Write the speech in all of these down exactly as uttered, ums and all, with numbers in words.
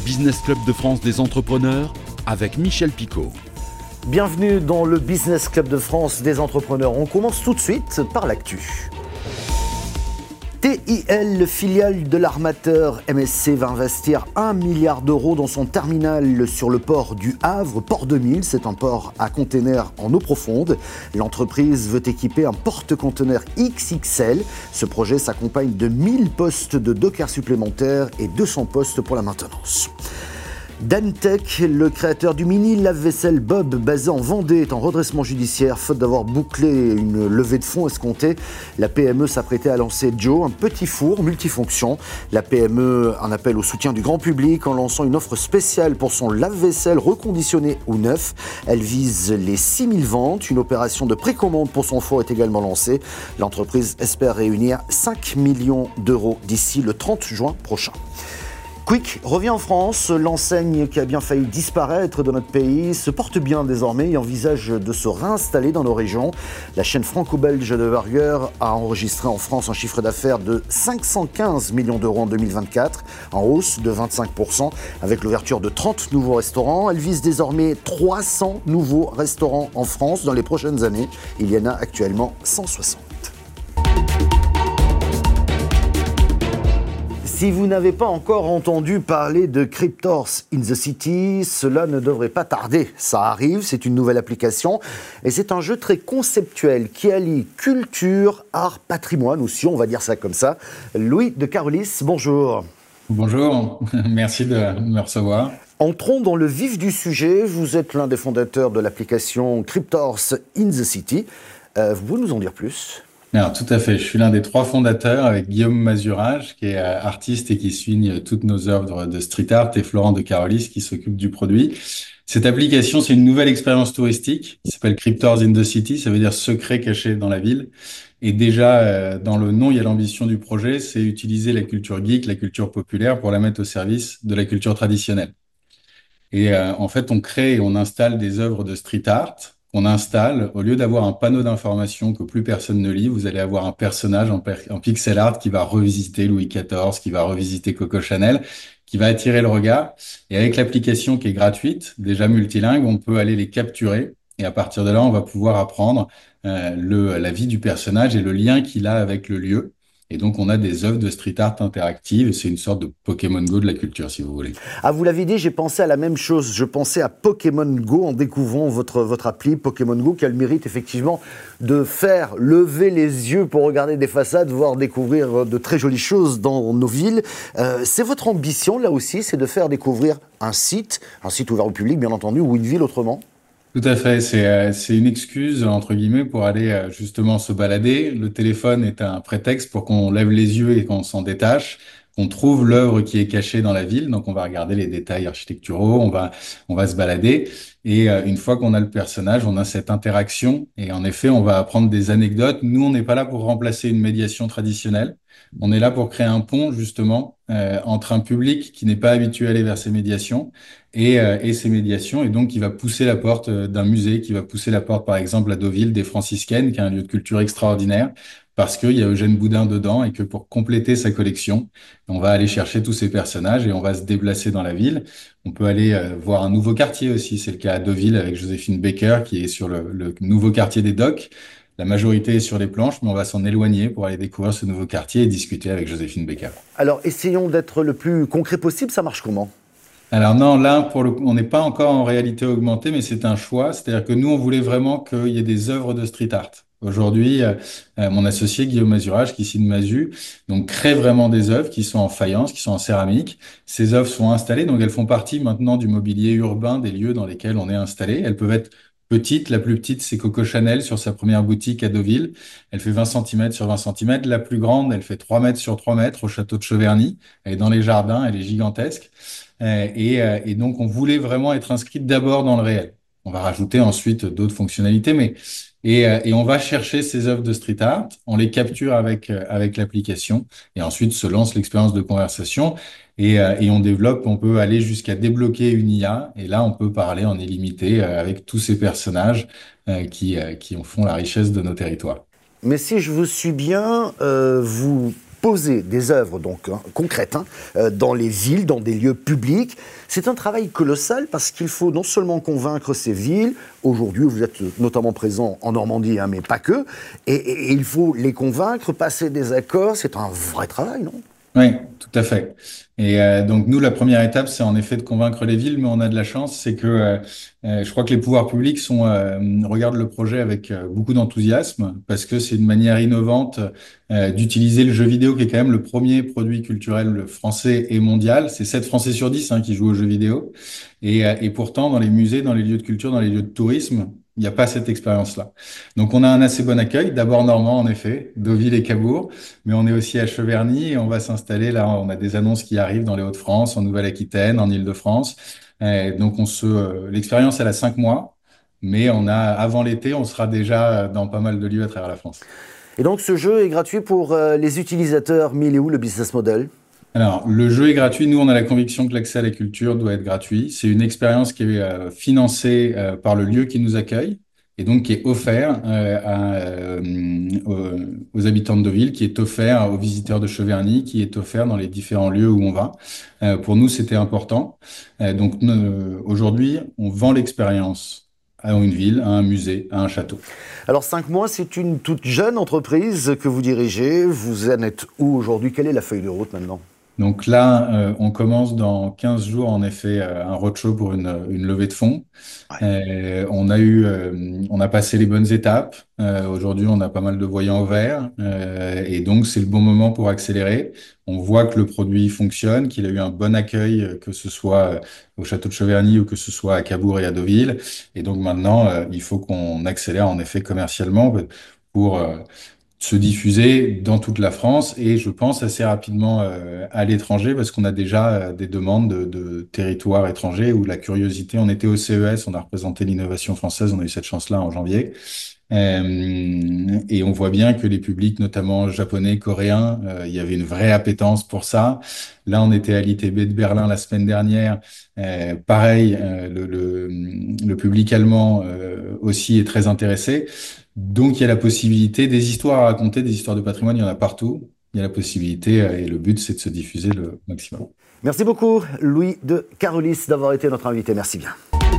Business Club de France des entrepreneurs avec Michel Picot. Bienvenue dans le Business Club de France des entrepreneurs. On commence tout de suite par l'actu. T I L, filiale de l'armateur M S C, va investir un milliard d'euros dans son terminal sur le port du Havre, Port deux mille. C'est un port à containers en eau profonde. L'entreprise veut équiper un porte-conteneurs X X L. Ce projet s'accompagne de mille postes de dockers supplémentaires et deux cents postes pour la maintenance. Dantec, le créateur du mini lave-vaisselle Bob, basé en Vendée, est en redressement judiciaire faute d'avoir bouclé une levée de fonds escomptée. La P M E s'apprêtait à lancer Joe, un petit four multifonction. La P M E en appelle au soutien du grand public en lançant une offre spéciale pour son lave-vaisselle reconditionné ou neuf. Elle vise les six mille ventes. Une opération de précommande pour son four est également lancée. L'entreprise espère réunir cinq millions d'euros d'ici le trente juin prochain. Quick revient en France. L'enseigne qui a bien failli disparaître de notre pays se porte bien désormais et envisage de se réinstaller dans nos régions. La chaîne franco-belge de burgers a enregistré en France un chiffre d'affaires de cinq cent quinze millions d'euros en deux mille vingt-quatre, en hausse de vingt-cinq pour cent, avec l'ouverture de trente nouveaux restaurants. Elle vise désormais trois cents nouveaux restaurants en France dans les prochaines années. Il y en a actuellement cent soixante. Si vous n'avez pas encore entendu parler de Cryptors in the City, cela ne devrait pas tarder. Ça arrive, c'est une nouvelle application et c'est un jeu très conceptuel qui allie culture, art, patrimoine aussi, on va dire ça comme ça. Louis de Carolis, bonjour. Bonjour, merci de me recevoir. Entrons dans le vif du sujet. Vous êtes l'un des fondateurs de l'application Cryptors in the City. Euh, vous pouvez nous en dire plus ? Alors, tout à fait. Je suis l'un des trois fondateurs avec Guillaume Mazurage, qui est euh, artiste et qui signe toutes nos œuvres de street art, et Florent de Carolis, qui s'occupe du produit. Cette application, c'est une nouvelle expérience touristique qui s'appelle Cryptors in the City. Ça veut dire secret caché dans la ville. Et déjà, euh, dans le nom, il y a l'ambition du projet, c'est utiliser la culture geek, la culture populaire, pour la mettre au service de la culture traditionnelle. Et euh, en fait, on crée et on installe des œuvres de street art qu'on installe. Au lieu d'avoir un panneau d'information que plus personne ne lit, vous allez avoir un personnage en, per- en pixel art qui va revisiter Louis quatorze, qui va revisiter Coco Chanel, qui va attirer le regard. Et avec l'application qui est gratuite, déjà multilingue, on peut aller les capturer. Et à partir de là, on va pouvoir apprendre euh, le, la vie du personnage et le lien qu'il a avec le lieu. Et donc, on a des œuvres de street art interactives. C'est une sorte de Pokémon Go de la culture, si vous voulez. Ah, vous l'avez dit, j'ai pensé à la même chose. Je pensais à Pokémon Go en découvrant votre, votre appli Pokémon Go, qui a le mérite effectivement de faire lever les yeux pour regarder des façades, voire découvrir de très jolies choses dans nos villes. Euh, c'est votre ambition, là aussi, c'est de faire découvrir un site, un site ouvert au public, bien entendu, ou une ville autrement ? Tout à fait, c'est euh, c'est une excuse entre guillemets pour aller euh, justement se balader. Le téléphone est un prétexte pour qu'on lève les yeux et qu'on s'en détache, qu'on trouve l'œuvre qui est cachée dans la ville. Donc on va regarder les détails architecturaux, on va on va se balader et euh, une fois qu'on a le personnage, on a cette interaction et en effet, on va apprendre des anecdotes. Nous, on n'est pas là pour remplacer une médiation traditionnelle. On est là pour créer un pont justement euh, entre un public qui n'est pas habitué à aller vers ces médiations et, euh, et ces médiations, et donc qui va pousser la porte euh, d'un musée, qui va pousser la porte par exemple à Deauville des Franciscaines, qui est un lieu de culture extraordinaire, parce qu'il y a Eugène Boudin dedans et que pour compléter sa collection, on va aller chercher tous ces personnages et on va se déplacer dans la ville. On peut aller euh, voir un nouveau quartier aussi, c'est le cas à Deauville avec Joséphine Baker qui est sur le, le nouveau quartier des Docks. La majorité est sur les planches, mais on va s'en éloigner pour aller découvrir ce nouveau quartier et discuter avec Joséphine Baker. Alors, essayons d'être le plus concret possible. Ça marche comment ? Alors non, là, pour le, on n'est pas encore en réalité augmentée, mais c'est un choix. C'est-à-dire que nous, on voulait vraiment qu'il y ait des œuvres de street art. Aujourd'hui, euh, euh, mon associé Guillaume Mazurage, qui signe Mazu, donc crée vraiment des œuvres qui sont en faïence, qui sont en céramique. Ces œuvres sont installées, donc elles font partie maintenant du mobilier urbain des lieux dans lesquels on est installé. Elles peuvent être petites. La plus petite, c'est Coco Chanel sur sa première boutique à Deauville. Elle fait vingt centimètres sur vingt centimètres. La plus grande, elle fait trois mètres sur trois mètres au château de Cheverny. Elle est dans les jardins, elle est gigantesque. Euh, et, euh, et donc, on voulait vraiment être inscrit d'abord dans le réel. On va rajouter ensuite d'autres fonctionnalités, mais et, euh, et on va chercher ces œuvres de street art, on les capture avec euh, avec l'application, et ensuite se lance l'expérience de conversation et, euh, et on développe. On peut aller jusqu'à débloquer une I A, et là, on peut parler en illimité euh, avec tous ces personnages euh, qui euh, qui en font la richesse de nos territoires. Mais si je vous suis bien, euh, vous poser des œuvres donc hein, concrètes hein, euh, dans les villes, dans des lieux publics. C'est un travail colossal parce qu'il faut non seulement convaincre ces villes, aujourd'hui vous êtes notamment présent en Normandie, hein, mais pas que, et, et, et il faut les convaincre, passer des accords, c'est un vrai travail, non ? Oui, tout à fait. Et euh, donc nous, la première étape, c'est en effet de convaincre les villes, mais on a de la chance, c'est que euh, euh, je crois que les pouvoirs publics sont euh, regardent le projet avec euh, beaucoup d'enthousiasme, parce que c'est une manière innovante euh, d'utiliser le jeu vidéo, qui est quand même le premier produit culturel français et mondial. C'est sept Français sur dix hein, qui jouent aux jeux vidéo. Et, euh, et pourtant, dans les musées, dans les lieux de culture, dans les lieux de tourisme, il n'y a pas cette expérience-là. Donc on a un assez bon accueil, d'abord normand en effet, Deauville et Cabourg, mais on est aussi à Cheverny et on va s'installer là, on a des annonces qui arrivent dans les Hauts-de-France, en Nouvelle-Aquitaine, en Île-de-France. Et donc on se, euh, l'expérience elle a cinq mois, mais on a avant l'été, on sera déjà dans pas mal de lieux à travers la France. Et donc ce jeu est gratuit pour euh, les utilisateurs, mais il est où le business model ? Alors, le jeu est gratuit. Nous, on a la conviction que l'accès à la culture doit être gratuit. C'est une expérience qui est euh, financée euh, par le lieu qui nous accueille et donc qui est offert euh, à, euh, aux, aux habitants de Deauville, qui est offert aux visiteurs de Cheverny, qui est offert dans les différents lieux où on va. Euh, pour nous, c'était important. Euh, donc, euh, aujourd'hui, on vend l'expérience à une ville, à un musée, à un château. Alors cinq mois, c'est une toute jeune entreprise que vous dirigez. Vous en êtes où aujourd'hui ? Quelle est la feuille de route maintenant ? Donc là, euh, on commence dans quinze jours, en effet, euh, un roadshow pour une, une levée de fonds. Ouais. Euh, on a eu, euh, on a passé les bonnes étapes. Euh, aujourd'hui, on a pas mal de voyants au vert. Euh, et donc, c'est le bon moment pour accélérer. On voit que le produit fonctionne, qu'il a eu un bon accueil, que ce soit au château de Cheverny ou que ce soit à Cabourg et à Deauville. Et donc maintenant, euh, il faut qu'on accélère, en effet, commercialement pour... Euh, se diffuser dans toute la France et je pense assez rapidement euh, à l'étranger parce qu'on a déjà euh, des demandes de, de territoires étrangers où la curiosité, on était au C E S, on a représenté l'innovation française, on a eu cette chance-là en janvier. Euh, et on voit bien que les publics, notamment japonais, coréens, euh, il y avait une vraie appétence pour ça. Là, on était à l'I T B de Berlin la semaine dernière. Euh, pareil, euh, le, le, le public allemand euh, aussi est très intéressé. Donc, il y a la possibilité des histoires à raconter, des histoires de patrimoine, il y en a partout. Il y a la possibilité euh, et le but, c'est de se diffuser le maximum. Merci beaucoup, Louis de Carolis, d'avoir été notre invité. Merci bien.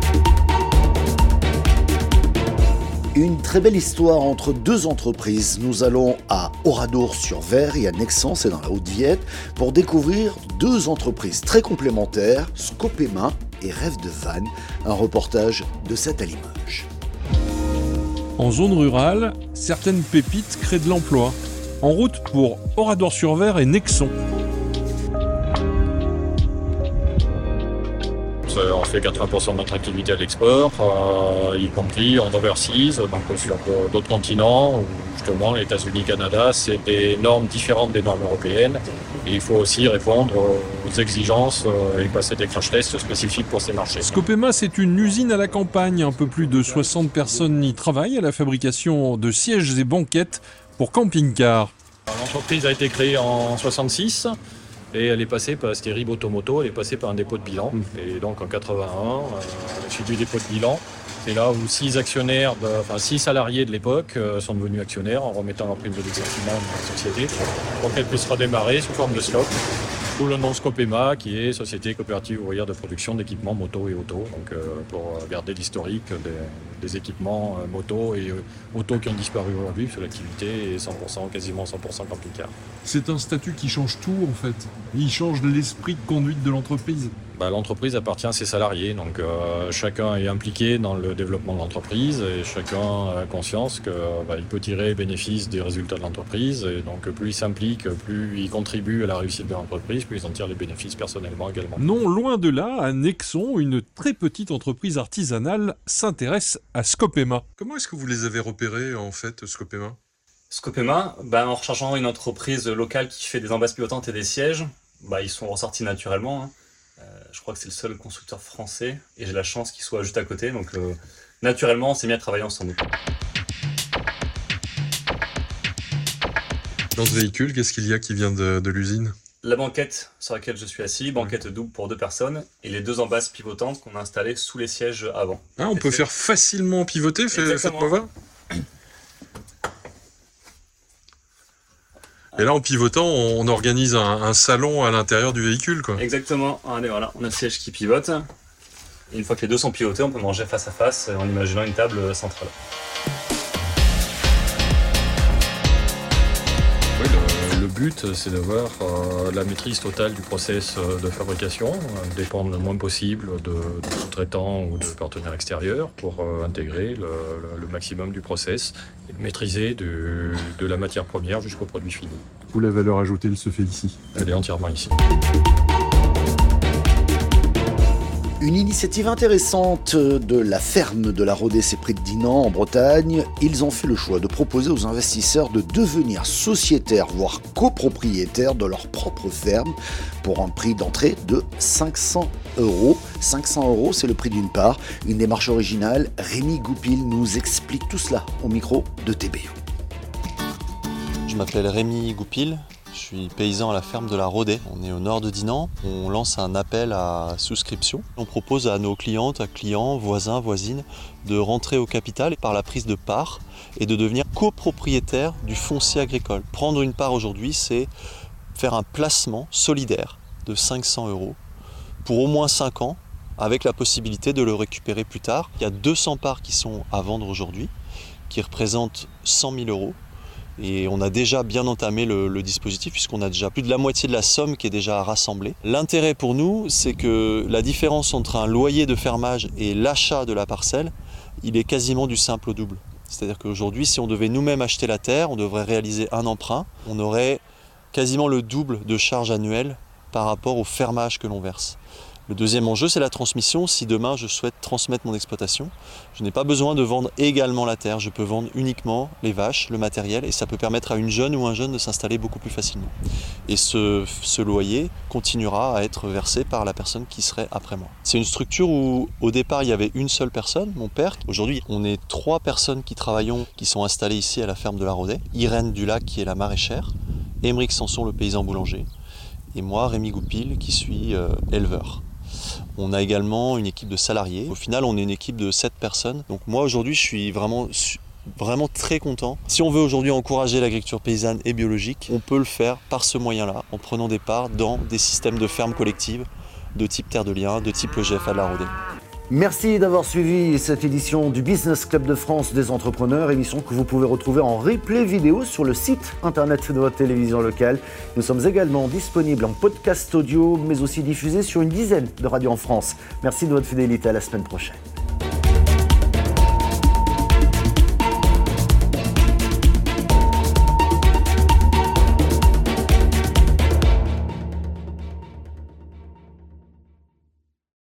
Une très belle histoire entre deux entreprises. Nous allons à Oradour-sur-Ver et à Nexans, c'est dans la Haute-Viette, pour découvrir deux entreprises très complémentaires, Scopema et Rêve de Vannes. Un reportage de Sat à Limoges. En zone rurale, certaines pépites créent de l'emploi. En route pour Oradour-sur-Ver et Nexans. On fait quatre-vingts pour cent de notre activité à l'export, euh, y compris en overseas, donc sur d'autres continents, où justement les États-Unis, Canada, c'est des normes différentes des normes européennes. Et il faut aussi répondre aux exigences et passer des crash tests spécifiques pour ces marchés. Scopema, c'est une usine à la campagne. Un peu plus de soixante personnes y travaillent à la fabrication de sièges et banquettes pour camping-cars. L'entreprise a été créée en soixante-six. Et elle est passée par, c'était Rib Automoto, elle est passée par un dépôt de bilan. Et donc en quatre-vingt-un, euh, suite du dépôt de bilan, c'est là où six actionnaires, de, enfin six salariés de l'époque euh, sont devenus actionnaires en remettant leur prime de licenciement dans la société pour qu'elle puisse redémarrer sous forme de stock. D'où le nom Scopema, qui est Société Coopérative Ouvrière de Production d'équipements moto et auto, donc euh, pour garder l'historique des, des équipements euh, moto et euh, auto qui ont disparu aujourd'hui, parce que l'activité est cent pour cent, quasiment cent pour cent camping-car. C'est un statut qui change tout en fait. Il change l'esprit de conduite de l'entreprise. Bah, l'entreprise appartient à ses salariés, donc euh, chacun est impliqué dans le développement de l'entreprise et chacun a conscience qu'il bah, peut tirer bénéfice des résultats de l'entreprise. Et donc plus il s'implique, plus il contribue à la réussite de l'entreprise, plus il en tire les bénéfices personnellement également. Non, loin de là, à Nexans, une très petite entreprise artisanale s'intéresse à Scopema. Comment est-ce que vous les avez repérés en fait, Scopema ? Scopema, bah, en recherchant une entreprise locale qui fait des embasses pivotantes et des sièges, bah, ils sont ressortis naturellement. Hein. Euh, je crois que c'est le seul constructeur français et j'ai la chance qu'il soit juste à côté. Donc euh, naturellement, on s'est mis à travailler ensemble. Dans ce véhicule, qu'est-ce qu'il y a qui vient de, de l'usine ? La banquette sur laquelle je suis assis, banquette double pour deux personnes, et les deux embasses pivotantes qu'on a installées sous les sièges avant. Ah, on peut faire facilement pivoter, fait, faites-moi voir. Et là, en pivotant, on organise un, un salon à l'intérieur du véhicule, quoi. Exactement. Allez, voilà, on a le siège qui pivote. Et une fois que les deux sont pivotés, on peut manger face à face en imaginant une table centrale. Oui, le, le but, c'est d'avoir euh, la maîtrise totale du process de fabrication, euh, dépendre le moins possible de, de sous-traitants ou de partenaires extérieurs pour euh, intégrer le, le, le maximum du process et maîtriser de, de la matière première jusqu'au produit fini. Où la valeur ajoutée, elle se fait ici. Elle est entièrement ici. Une initiative intéressante de la ferme de la Rodée, c'est près de Dinan en Bretagne. Ils ont fait le choix de proposer aux investisseurs de devenir sociétaires, voire copropriétaires de leur propre ferme pour un prix d'entrée de cinq cents euros. cinq cents euros, c'est le prix d'une part. Une démarche originale. Rémi Goupil nous explique tout cela au micro de T B O. Je m'appelle Rémi Goupil. Je suis paysan à la ferme de la Rodée. On est au nord de Dinan. On lance un appel à souscription. On propose à nos clientes, à clients, voisins, voisines de rentrer au capital par la prise de part et de devenir copropriétaire du foncier agricole. Prendre une part aujourd'hui, c'est faire un placement solidaire de cinq cents euros pour au moins cinq ans avec la possibilité de le récupérer plus tard. Il y a deux cents parts qui sont à vendre aujourd'hui, qui représentent cent mille euros. Et on a déjà bien entamé le, le dispositif puisqu'on a déjà plus de la moitié de la somme qui est déjà rassemblée. L'intérêt pour nous, c'est que la différence entre un loyer de fermage et l'achat de la parcelle, il est quasiment du simple au double. C'est-à-dire qu'aujourd'hui, si on devait nous-mêmes acheter la terre, on devrait réaliser un emprunt, on aurait quasiment le double de charges annuelles par rapport au fermage que l'on verse. Le deuxième enjeu, c'est la transmission. Si demain je souhaite transmettre mon exploitation, je n'ai pas besoin de vendre également la terre. Je peux vendre uniquement les vaches, le matériel, et ça peut permettre à une jeune ou un jeune de s'installer beaucoup plus facilement. Et ce, ce loyer continuera à être versé par la personne qui serait après moi. C'est une structure où au départ il y avait une seule personne, mon père. Aujourd'hui, on est trois personnes qui travaillons, qui sont installées ici à la ferme de la Rodée. Irène Dulac qui est la maraîchère, Émeric Sanson le paysan boulanger, et moi Rémi Goupil qui suis euh, éleveur. On a également une équipe de salariés. Au final, on est une équipe de sept personnes. Donc moi, aujourd'hui, je suis vraiment, vraiment très content. Si on veut aujourd'hui encourager l'agriculture paysanne et biologique, on peut le faire par ce moyen-là, en prenant des parts dans des systèmes de fermes collectives de type Terre de Liens, de type le G F A de la Rodée. Merci d'avoir suivi cette édition du Business Club de France des entrepreneurs, émission que vous pouvez retrouver en replay vidéo sur le site internet de votre télévision locale. Nous sommes également disponibles en podcast audio, mais aussi diffusés sur une dizaine de radios en France. Merci de votre fidélité, à la semaine prochaine.